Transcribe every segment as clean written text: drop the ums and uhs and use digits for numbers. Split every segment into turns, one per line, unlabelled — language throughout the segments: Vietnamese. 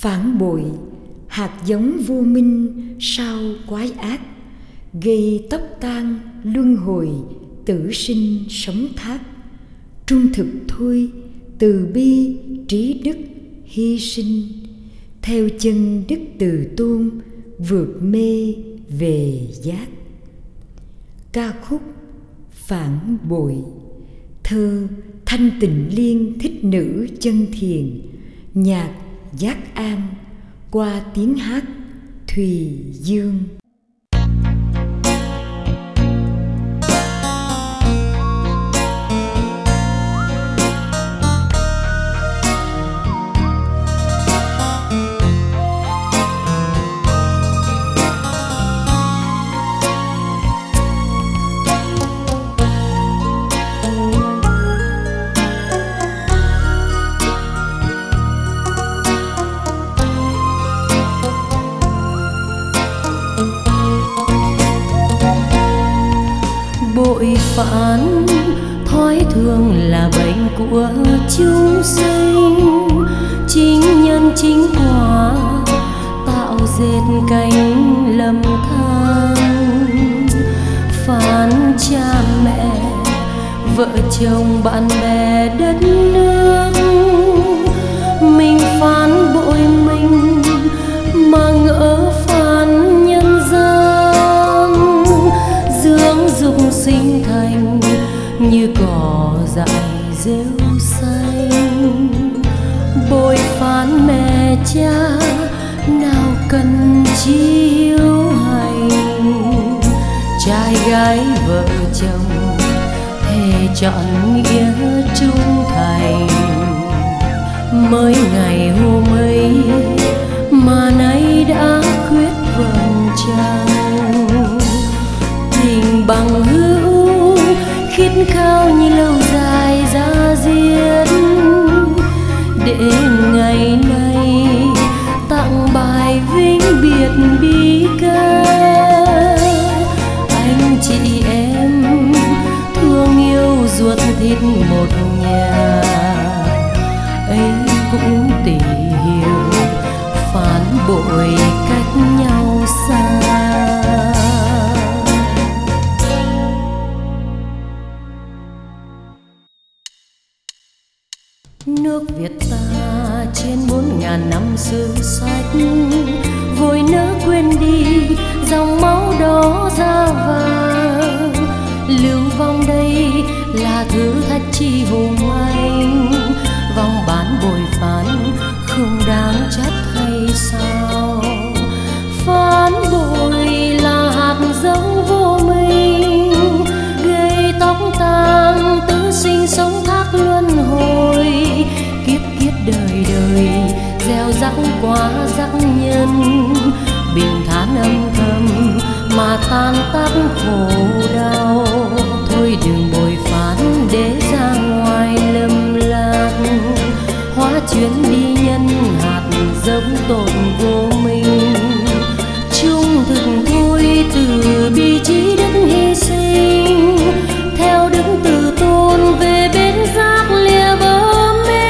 Phản bội, hạt giống vô minh sao quái ác, gây tóc tan luân hồi tử sinh sống thác. Trung thực thôi, từ bi trí đức hy sinh, theo chân đức từ tôn vượt mê về giác. Ca khúc Phản bội, thơ Thanh Tịnh Liên thích nữ chân thiền, nhạc Giác An, qua tiếng hát Thùy Dương.
Bội phản thói thường là bệnh của chúng sinh, chính nhân chính quả tạo dệt cánh lầm than. Phản cha mẹ, vợ chồng, bạn bè, đất nước, mình phản bội mình mà ngỡ phản nhân gian. Dưỡng dục sinh thành như cỏ dại rêu xanh, bội phản mẹ cha nào cần chiếu hành. Trai gái vợ chồng thề chọn nghĩa trung thành, mới ngày hôm ấy mà nay đã khuyết vầng trăng. Tình bằng hữu khít khao như lâu dài ra diết, để ngày nay tặng bài vĩnh biệt bi ca. Anh chị em thương yêu ruột thịt một nhà, ấy cũng tỉ hiểu phản bội cách nhau xa. Nước Việt ta trên 4.000 năm sử sách, vội nỡ quên đi dòng máu đỏ da vàng. Lưu vong đây là thử thách chi hùng anh, vong bán bội phản không đáng trách hay sao. Phản bội là hạt giống vô minh, gây tóc tang tứ sinh sống thác luân hồi. Kiếp kiếp đời đời gieo rắc quá rắc nhân, bình thản âm thầm mà tan tác khổ đau. Thôi đừng bội phản để ra ngoài lầm lạc, hóa chuyển đi nhân hạt giống tội vô minh. Trung thực thôi, từ bi trí đức hy sinh, theo đức từ tôn về bên giác lìa bờ mê.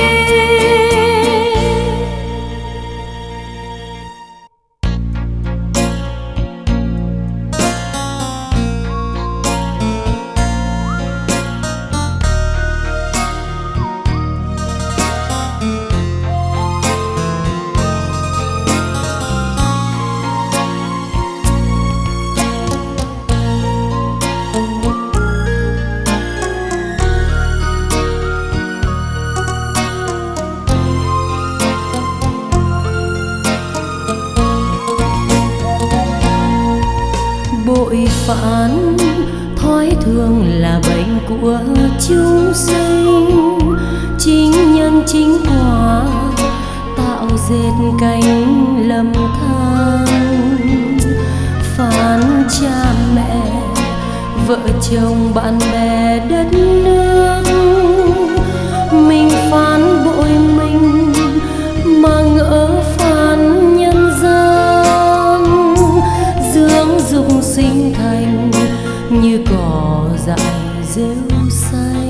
Bội phản thói thường là bệnh của chúng sinh, chính nhân chính quả tạo dệt cánh lầm than. Phản cha mẹ, vợ chồng, bạn bè, đất nước, mình phản bội mình mà ngỡ phản nhân gian. Dưỡng dục sinh thành như cỏ dại rêu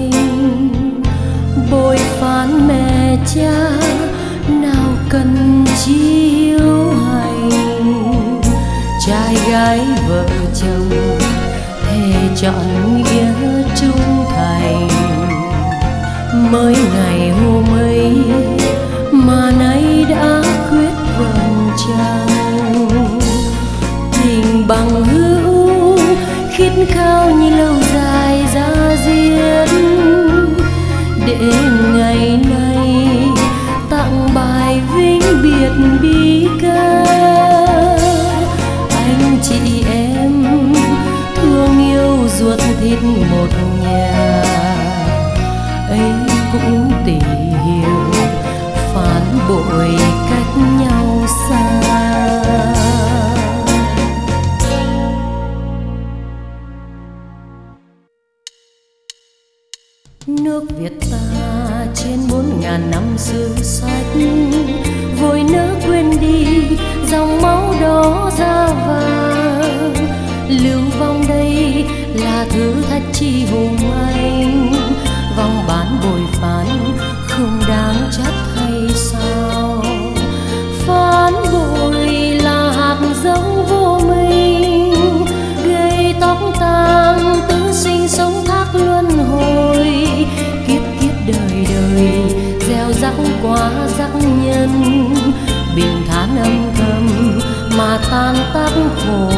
xanh, bội phản mẹ cha nào cần chi hiếu hành, trai gái vợ chồng thề chọn nghĩa trung thành. Mới ngày hôm ấy mà nay đã quyết vầng trăng, tình bằng hữu khít khao như lâu dài ra diết, để ngày nay tặng bài vĩnh biệt bi ca. Anh chị em thương yêu ruột thịt một nhà, ấy cũng tỉ hiểu phản bội cách nhau xa. Nước Việt ta trên 4.000 năm sử sách, vội nỡ quên đi dòng máu đỏ da vàng. Lưu vong đây là thử thách chi hùng anh, vong bán bội phán không đáng trách hay sao? Phán bội là hạt giống vô minh, gây tóc tang tứ sinh sống thác luân hồi. Kiếp kiếp đời đời gieo rắc quá rắc nhân, bình thán âm thầm mà tan tác khổ